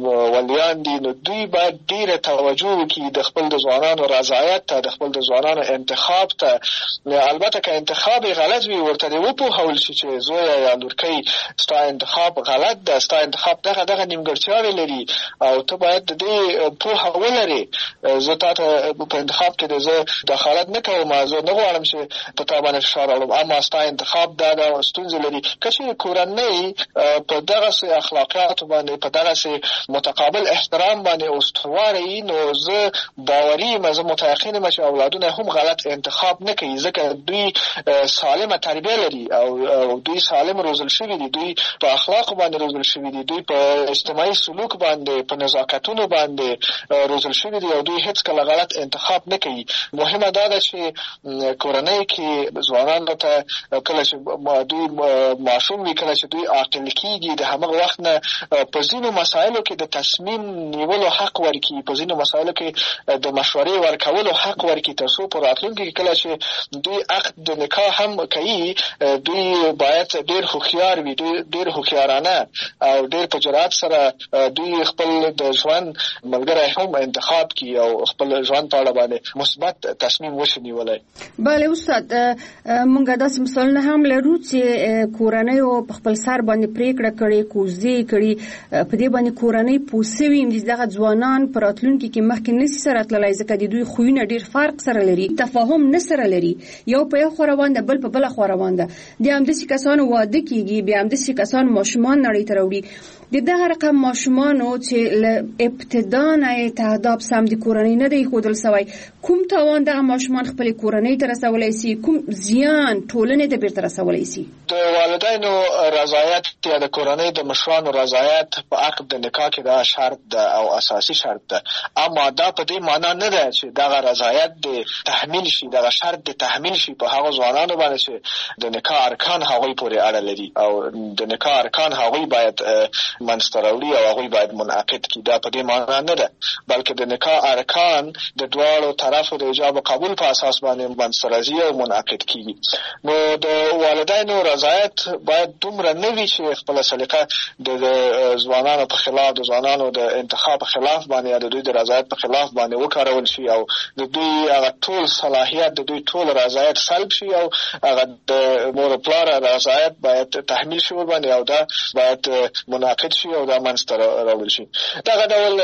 ولیان دي، نو دوی باید ډېره توجه وکړي د خپل د ځوانانو رضایت ته، د خپل د ځوانانو انتخاب ته. البته که انتخاب غلط وي، ورته دې وپوهول شي چې زویه یا لورکۍ ستا انتخاب غلط ده، ستا انتخاب دغه دغه نیمګړتیاوې لري او ته باید د دې پوهه ولرې. زه تا ته په انتخاب کې د زه دخالت نه کوم، زه نه غواړم چې په تا باندې فشار راوړم، اما ستا انتخاب دا دا ستونزې لري. که چېرې کورنۍ په دغسې اخلاقیاتو باندې، په دغسې متقابل احترام باندې استواره وي، نو زه باوري یم، زه متیقن یم چې اولادونه هم غلط انتخاب نه کوي، ځکه دوی سالمه تربیه لري او دوی سالم روزل شوي دي، دوی په اخلاق باندې روزل شوي دي، دوی په اجتماعي سلوک باندې، په نزاکتونو باندې روزل شوي دي او دوی هیڅکله غلط انتخاب نه کوي. مهمه دا ده چې کورنۍ کې ځوانانو ته کله چې دوی ماشوم وي، کله چې دوی عاقل کېږي، د همغه وخت نه په ځینو مسایلو کې د تصمیم نیولو حق ورکړي، په ځینو مسایلو کې د مشورې ورکولو حق ورکړي، تر څو په راتلونکي کې کله چې دوی عقد د نکاح هم کوي، دوی باید ډېر هوښیار وي، ډېر هوښیارانه او ډېر په جرأت سره دوی خپل د ژوند ملګری هم انتخاب کړي او خپل ژوند په اړه باندې مثبت تصمیم وشي نیولی. بله استاد، موږ داسې مثالونه هم لرو چې کورنیو په خپل سر باندې پریکړه کړې، کوزدې کړي، په دې باندې کورنۍ پوه سوي چې دغه ځوانان په راتلونکي کې مخکې نشي سره تللی، ځکه د دوی خویونه ډېر فرق سره لري، تفاهم نه سره لري، یو په یو خوا روان ده، بل په بله خوا روان ده. د همداسې کسانو واده کېږي، بیا همداسې کسان ماشومان نړۍ ته راوړي. د دغه رقم ماشومانو چې له ابتدا نه تهداب سم د کورنۍ نه دی ښودل سوی، کوم تاوان دغه ماشومان خپلې کورنۍ ته رسولی سي، کوم زیان ټولنې ته بیرته رسولی سي؟ د والدینو رضایت یا د کورنۍ د مشرانو رضایت په عقد د نکاح کې دا شرط ده او اساسي شرط ده، اما دا په دې معنا نه ده چې دغه رضایت د تحمیل شي، دغه شرط د تحمیل شي په هغو ځوانانو باندې چې د نکاح ارکان هغوی پورې اړه لري او د نکاح ارکان هغوی باید منځته راوړي او هغوی باید منعقد کړي. دا په دې معنا نه ده، بلکې د نکاح ارکان د دواړو طرفو د ایجاب و قبول په اساس باندې منځته راځي او منعقد کېږي. نو د والدینو رضایت باید دومره نه وي چې خپله سلیقه د ځوانانو په خلاف، د ځوانانو د انتخاب په خلاف باندې یا د دوی د رضایت په خلاف باندې وکارول شي او د دوی هغه ټول صلاحیت، د دوی ټول رضایت سلب شي او هغه د مور و پلار رضایت باید تحمیل شي ورباندې او دا باید منعقد شي او دا منځته راوړل شي. دغه ډول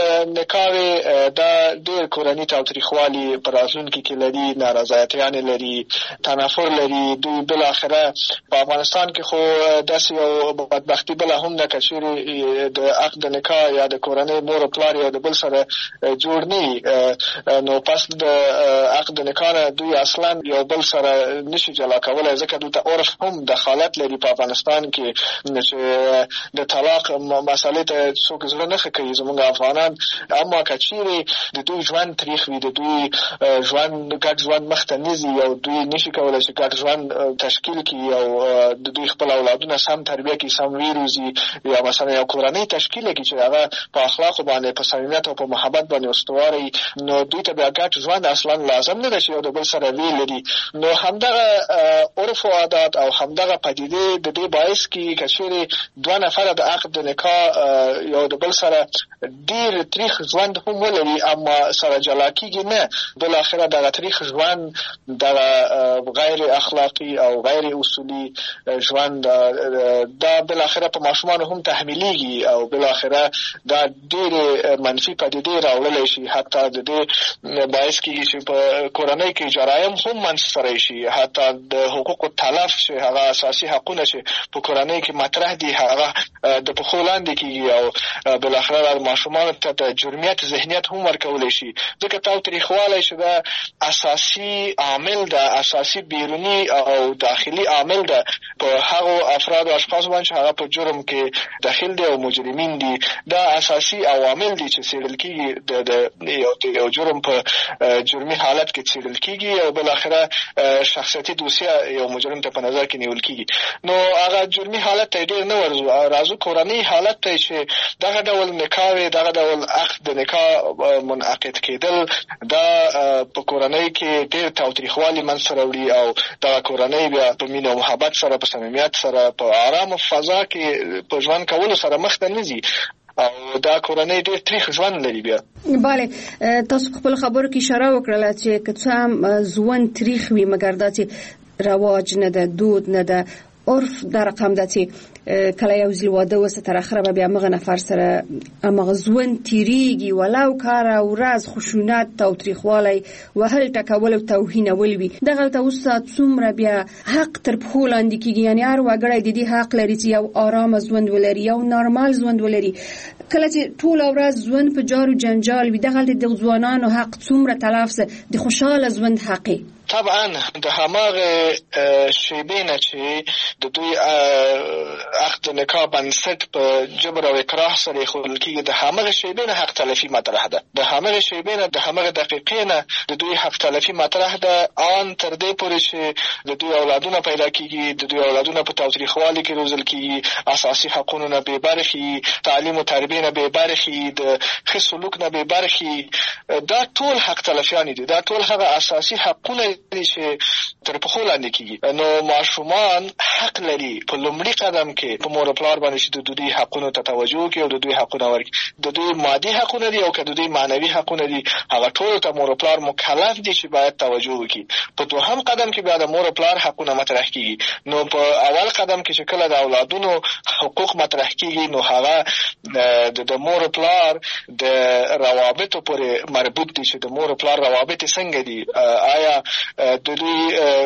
نکاحې دا ډېر کورني تاوتریخوالي په راتلونکي کې لري، نارضایتیانې لري، تنفر لري. دوی بالاخره په افغانستان کې خو داسې یو بدبختي بله هم ده، که چیرې د عقد نکاح یا د کورنۍ مور و پلار یا د بل سره جوړ نه، نو پس د عقد نکاح نه دوی اصلا یو بل سره نشي جلا کولی، ځکه دلته عرف هم دخالت لري په افغانستان کې چې د طلاق مسالې ته څوک زړه نه ښه کوي زموږ افغانان، اما که چیرې د دوی ژوند تریخ وي، د دوی ژوند ګډ ژوند مخ ته نه ځي او دوی نشي کولی چې ګډ ژوند تشکیل کړي او د دوی خپل اولادونه سم تربیه کړي، سم ویروزي، یا مثلا یو کورنۍ تشکیل کړي چې هغه په اخلاقو باندې په صمیمیت او په محبت باندې استواره، نو دوی ته بیا ګډ ژوند اصلا لازم نه ده چې یو د بل سره ویل لري. نو همدغه عرف او عادات او همدغه پدیدې د دې باعث کېږي که چیرې دوه نفره د عقد د نکاح یو د بل سره ډېر تریخ ژوند هم ولري اما سره جلا کېږي نه، بالاخره دغه تریخ ژوند دغه غیر اخلاقي او غیر اصولي ژوند دا بالاخره په ماشومانو هم تحمیلیږي او بالاخره دا ډېرې منفي پدیدې راوړلی شي، حتی د دې باعث کېږي چې په کورنۍ کې جرایم هم منځته راشي، حتی د حقوقو تلف چې هغه اساسي حقونه چې په کورنۍ کې مطرح دي هغه د پښو لاندې کېږي او بالاخره ماشومانو ته د جرمیت ذهنیت هم ورکولی شي، ځکه تاوتریخوالی چې دا اساسي عامل ده، اساسي بیروني او داخلي عامل ده په هغو افراد او اشخاص باندې چې هغه په جرم کې داخل دي او مجرمین دي. دا اساسي عوامل دي چې څېړل کېږي د یو جرم په جرمي حالت کې څېړل کېږي او بالاخره شخصیتي دوسیه یو مجرم ته په نظر کې نیول کېږي. نو هغه جرمي حالت ته ډېر نه ورځو، راځو کورنۍ حالت ته چې دغه ډول نکاح وي، دغه ډول عقد د نکاح منعقد کېدل دا په کورنۍ کې ډېر تاوتریخوالي منځته راوړي او دغه کورنۍ بیا په مینه او محبت سره په صمیمیت سره په آرامه فضا کې په ژوند کولو سره مخ ته نه ځي او دا کورنۍ ډېر تریخ ژوند لري. بیا بله تاسو خپل خبرو کې اشاره وکړله چې که څه هم ژوند تریخ وي مګر داسې رواج نه ده، دود نه ده، عرف در رقم ده چې کله یو ځل واده وسه تر اخره به بیا مغه نفر سره امغه ژوند تیریږي، ولو کار ورځ خشونت تاوتریخوالی وهل ټکول او توهین ولوي دغه ته اوس څومره بیا حق تر پښو لاندې کېږي، یعنی هر وګړی د دې حق لري چې یو آرام ژوند ولري، یو نارمال ژوند ولري. کله چې ټول ورځ ژوند په جار و جنجال وي دغه د ځوانانو حق څومره تلف د خوشاله ژوند حق. طبعا د هماغه شیبې نه چې د دوی عقد نکاح بنسټ په جبر او اکراه سره ایښودل کېږي، د هماغه شیبې نه حق تلفي مطرح ده، د هماغه شیبې نه د هماغه دقیقې نه د دوی حق تلفي مطرح ده، آن تر دې پورې چې د دوی اولادونه پیدا کېږي، د دوی اولادونه په تاوتریخوالي کې روزل کېږي، اساسي حقونو نه بې برخې، تعلیم او تربیې نه بې برخې، د ښه سلوک نه بې برخې، دا ټول حق تلفیان دي، دا ټول هغه اساسي حقونه دي چې تر پښو لاندې کېږي. نو ماشومان حق لري په لومړي قدم کې په مور او پلار باندې چې د دوی حقونو ته توجه وکړي او د دوی حقونه ورکړي. د دوی مادي حقونه دي او که د دوی معنوي حقونه دي هغه ټولو ته مور او پلار مکلف دي چې باید توجه وکړي. په دوهم قدم کې بیا د مور او پلار حقونه مطرح کېږي. نو په اول قدم کې چې کله د اولادونو حقوق مطرح کېږي نو هغه د مور او پلار د روابطو پورې مربوط دي چې د مور او پلار روابط څنګه دي، آیا د دوی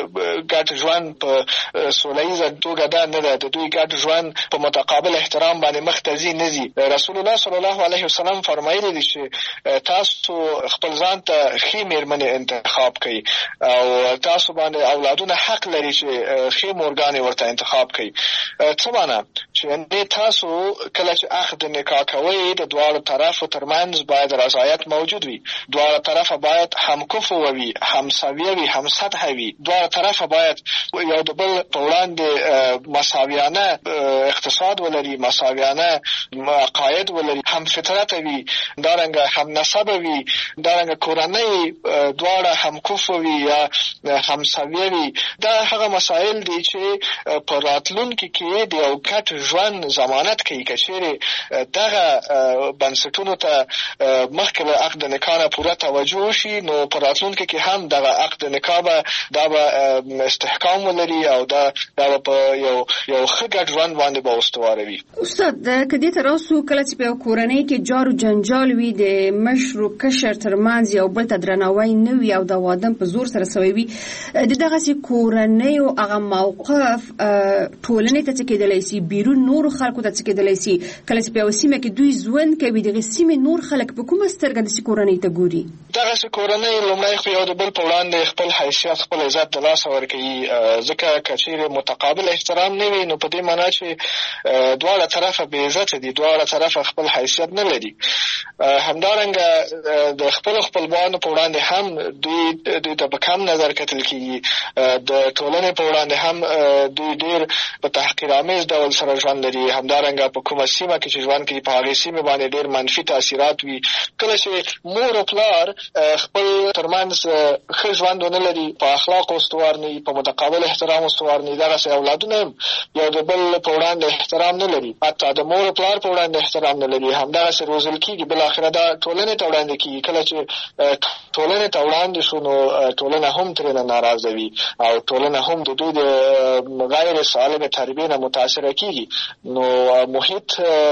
ګډ ژوند په سوله ییزه توګه ده نه ده، د دوی ګډ ژوند په متقابل احترام باندې مخ ته ځي نه ځي. رسول الله صلی الله علیه وسلم فرمایلی دي چې تاسو خپل ځان ته ښې مېرمنې انتخاب کړئ او تاسو باندې اولادونه حق لري چې ښې مورګانې ورته انتخاب کړئ. څه معنی چې تاسو کله چې عقد نکاح کوئ د دواړو طرفو ترمنځ باید رضایت موجود وي، دواړه طرفه باید همکفو وي، همسویه وي، هم سطحه وي، دواړه طرفه باید یو د بل په وړاندې مساویانه اقتصاد ولري، مساویانه عقاید ولري، هم فطرت وي، دارنګه هم نسب وي، دارنګه کورنۍ دواړه همکفو وي یا همسویه وي. دا هغه مسائل دي چې په راتلونکي کې د یو ګډ ژوند ضمانت کوي. که چیرې دغه بنسټونو ته مخکې له عقد نکاح نه پوره توجه وشي نو په راتلونکي کې هم دغه عقد نکاح به دا به استحکام ولري او دا دا په یو یو ښه ګډ ژوند باندې به استواره وي. استاد که دې ته راسو کله چې په یو کورنۍ کې جار و جنجال وي د مشر و کشر ترمنځ یو بل ته درناوی نه وي او د واده په زور سره سوی وي د دغسې کورنیو هغه موقف ټولنې ته څه کېدلی سي، بیرون نورو خلکو ته څه کېدلی سي. کله چې په یوه سیمه کې دوی ژوند کوي دغې سیمې نور خلک په کومه سترګه داسې کورنۍ ته ګوري؟ دغسې کورنۍ لومړی خو یو د بل په وړاندې خپل حیثیت خپل عزت د لاسه ورکوي، ځکه که چیرې متقابل احترام نه وي نو په دې معنا چې چې دواړه طرفه بې عزته دي، دواړه طرفه خپل حیثیت نه لري. همدارنګه د خپل خپلوانو په وړاندې هم دوی دوی ته په کم نظر کتل کېږي، د ټولنې په وړاندې هم دوی ډېر په تحقیرآمیز ډول سره ژوند لري. همدارنګه په کومه سیمه کې چې ژوند کوي په هغې سیمې باندې ډېر منفي تاثیرات وي. کله چې مور او پلار خپل ترمنځ ښه ژوند ونه لري، په اخلاقو استوار نه وي، په متقابل احترام استوار نه وي، دغسې اولادونه هم یو د بل په وړاندې احترام نه لري، حتی د مور او پلار په وړاندې احترام نه لري، همدغسې روزل کېږي. بالاخره دا ټولنې ته وړاندې کېږي. کله چې ټولنې ته وړاندې شو نو ټولنه هم ترېنه ناراضه وي او ټولنه هم د دوی د غیر سالمې تربیې نه متاثره کېږي. نو محیط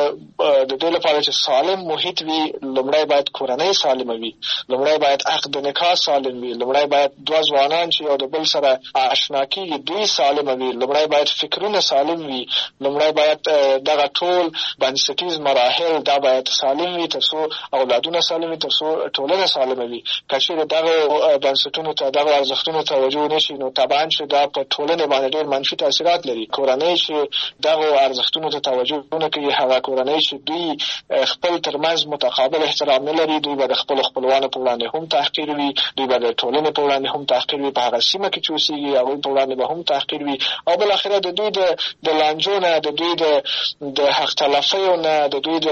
د دې لپاره چې سالم محیط وي، لومړی باید کورنۍ سالمه وي، لومړی باید عقد نکاح سالم وي، لومړی باید دوه ځوانان چې یو د بل سره آشنا کېږي دوی سالمه وي، لومړی باید فکرونه سالم وي، لومړی باید دغه ټول بنسټیز مراحل دا باید سالم وي تر څو اولادونه سالم وي، تر څو ټولنه سالمه وي. که چېرې دغو بنسټونو ته دغو ارزښتونو توجه نه شي نو طبعا چې دا په ټولنې باندې ډېر منفي تاثیرات لري. کورنۍ چې دغو ارزښتونو ته توجه نه کوي، هغه کورنۍ چې دوی خپل ترمنځ متقابل احترام نه لري، دوی به د خپلو خپلوانو په وړاندې هم تحقیر وي، دوی به د ټولنې په وړاندې هم تحقیر وي، په هغه سیمه کې چې اوسېږي هغوی په وړاندې به هم تحقیر وي، او بالاخره د دوی د لانجو نه، د دوی د حق تلفیو نه، د دوی د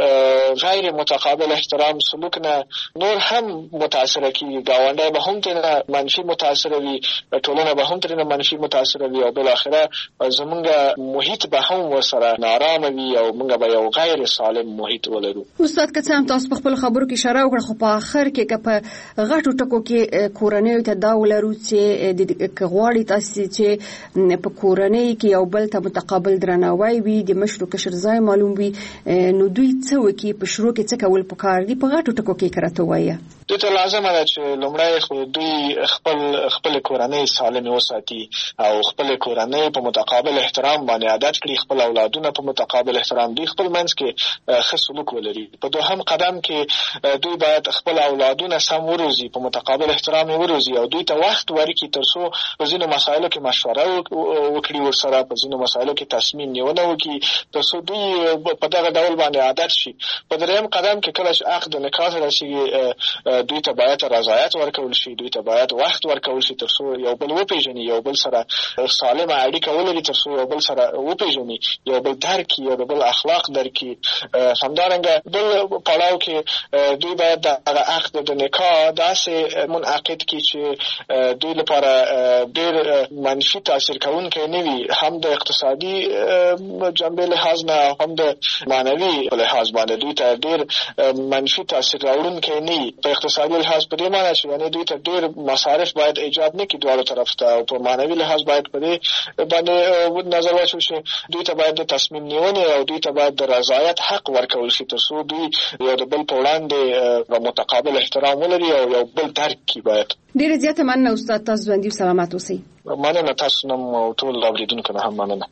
غیر متقابل احترام سلوک نه نور هم متاثره کېږي. ګاونډی به هم ترېنه منفي متاثره وي، ټولنه به هم ترېنه منفي متاثره وي، او بالاخره زمونږ محیط به هم ورسره نارامه وي او موږ به یو غیر سالم محیط ولرو. استاد که څه هم تاسو په خپلو خبرو کې اشاره وکړه، خو په آخر کې که په غټو ټکو کې کورنیو ته دا ولرو چې که غواړي تاسې چې په کورنۍ کې یو بل ته متقابل درناوی وي، د مشر و کشر ځای معلوم وي، نو دوی څه وکړي، په شروع کې څه کول پکار دي؟ په غټو ټکو کې که راته ووایه. دوی ته لازمه ده چې لومړی خو دوی خپل خپلې کورنۍ سالمې وساتي او خپلې کورنۍ په متقابل احترام باندې عادت کړي، خپل اولادونه په متقابل احترام دوی خپل منځ کې ښه سلوک ولري. په دوهم قدم کې دوی باید خپل اولادونه سم وروزي، په متقابل احترام یې وروزي او دوی ته وخت ورکړي تر څو په ځینو مسایلو کې مشوره وکړي ورسره، په ځینو مسایلو کې تصمیم نیونه وکړي تر څو دوی په دغه ډول باندې عادت شي. په درېیم قدم کې کله چې عقد نکاح ته رسېږي دوی ته باید رضایت ورکول شي، دوی ته باید وخت ورکول شي تر څو یو بل وپېژني، یو بل سره سالمه اړیکه ولري، تر څو یو بل سره وپېژني، یو بل درک کړي، یو بل اخلاق درک کړي. همدارنګه بل پړاو کې دوی باید دغه عقد د نکاح داسې منعقد کړي چې دوی لپاره ډېر منفي تاثیر کوونکی نه وي، هم د اقتصادي جنبې لحاظ نه هم د معنوي لحاظ باندې دوی ته ډېر منفي تاثیر راوړونکی نه وي. په اقتصادي لحاظ په دې معنی چې یعنې دوی ته ډېر مصارف باید ایجاد نه کړي دواړو طرف ته، او په معنوي لحاظ باید په دې باندې نظر واچول شي دوی ته باید د تصمیم نیونې او دوی ته باید د رضایت حق ورکول شي تر څو دوی یو د بل په وړاندې متقابل احترام ولري او یو بل درک کړي. باید ډېره زیاته مننه استاد، تاسو ژوندي او سلامت اوسئ. مننه تاسو نه او ټول اورېدونکو نه هم مننه.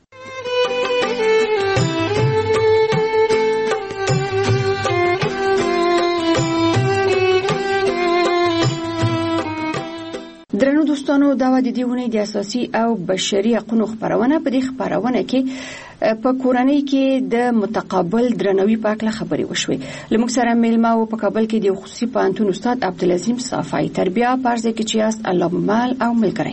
درنو دوستانو، دا و د دې ونې د اساسي او بشري حقوقو خبرونه. په دې خبرونه کې په کورنۍ کې د متقابل درناوي په اړه خبرې وشوې. لموږ سره میلمه او په کابل کې د خصوصي پوهنتون استاد عبدالعظیم صافی تربیه پرځای کې چې است الله مال او ملګری.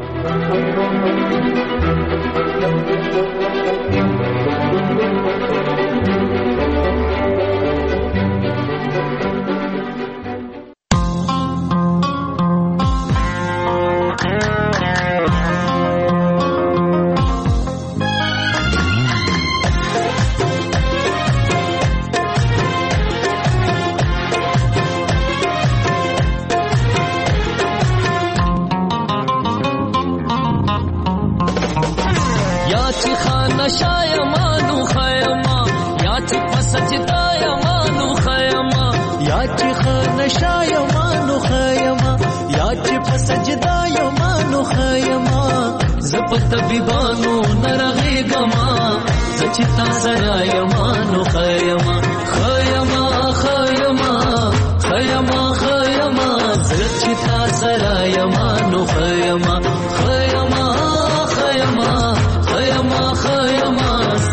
طبيبانو نرغي قما زچتا سرا يمانو خيما خيما خيما خيما خيما زچتا سرا يمانو خيما خيما خيما خيما خيما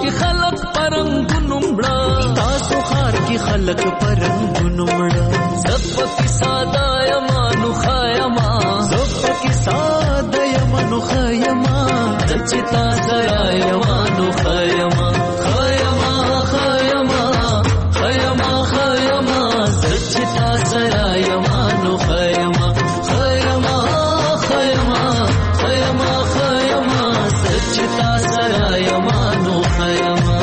کې خلق پرنګونو مړه تاسو خار کې خلق پرنګونو مړه زپ کې ساده یمانو خایما زپ کې ساده یمانو خایما دچتا سره یمانو خایما خایما خایما خایما خایما دچتا سره یمانو خایما خایما خایما خایما خایما دچتا سره یمانو خایما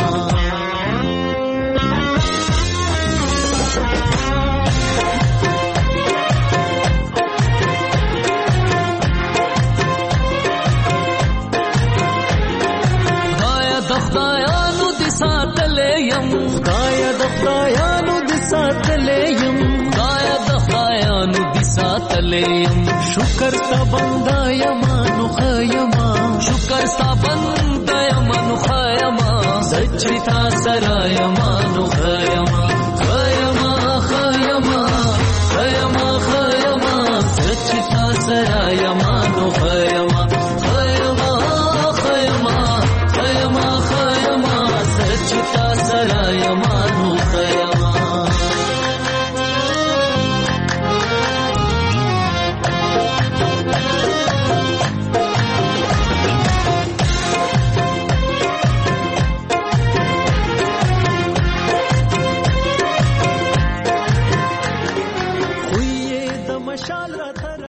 خدایانو د ساتلې يم خدای د خدایانو د ساتلې يم خدای د خدایانو د ساتلې يم شکر تا بندا یمانو خیما شکر تا بندا یمانو خیما سچتا سرا یمانو خیما خیما خیما خیما خیما سچتا سرا یمانو خیما